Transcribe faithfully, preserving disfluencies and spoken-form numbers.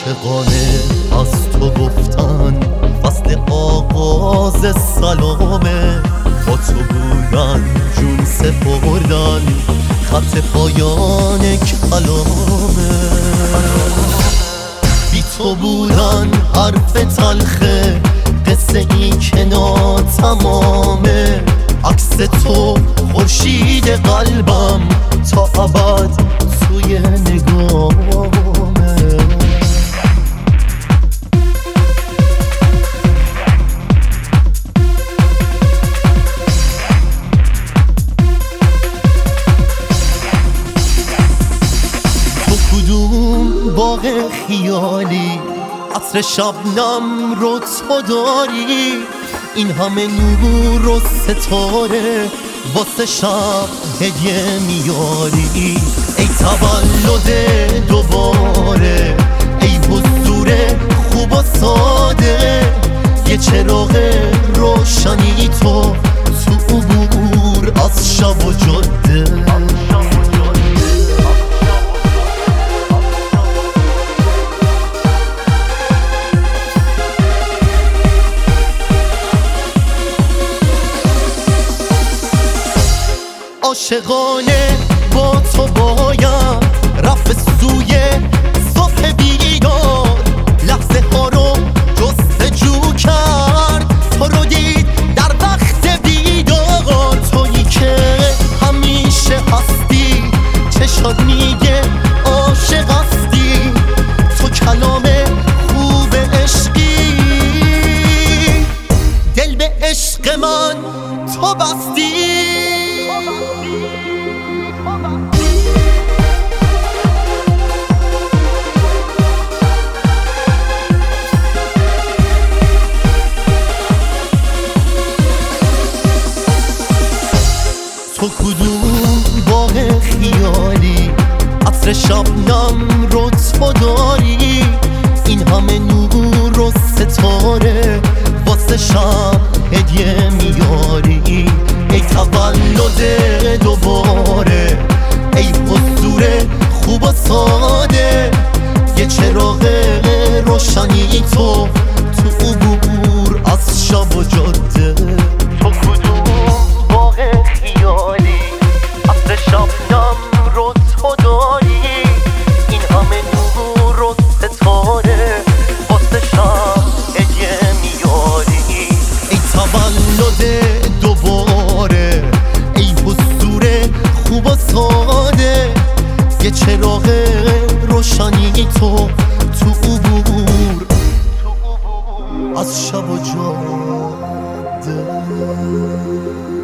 عاشقانه از تو گفتن فصل آغاز سلامه، با تو بودن جون سپردن خط پایان کلامه. بی تو بودن حرف تلخه، قصه ای که ناتمامه، عکس تو خورشید قلبم تا ابد توی نگامه. تو کدوم باغ خیالی عطر شبنم رو تو داری، این همه نور و ستاره واسه شب هدیه میاری. ای تولد دوباره، ای حضور خوب و ساده، یه چراغ روشنی تو تو عبور از شب و جاده. عاشقانه با تو باید رفت سوی صبح بیدار، لحظه ها رو جستجو کرد، تو رو دید در وقت بیدار. تویی که همیشه هستی، چشات میگه عاشق هستی، تو کلام خوب عشقی، دل به عشق من تو بستی. تو کدوم باغ خیالی عطر شبنم رو تو داری، این همه نور و ستاره واسه شب هدیه میاری. ای تولد دوباره، ای حضور خوب و ساده، یه چراغ روشنی تو تو عبور از شب و جاده. تو کدوم باغ خیالی عطر شبنم رو تو داری، این همه نور و ستاره واسه شب هدیه میاری. ای تولد دوباره، ای حضور خوب و ساده، یه چراغ روشنی تو تو عبور از شب و جاده.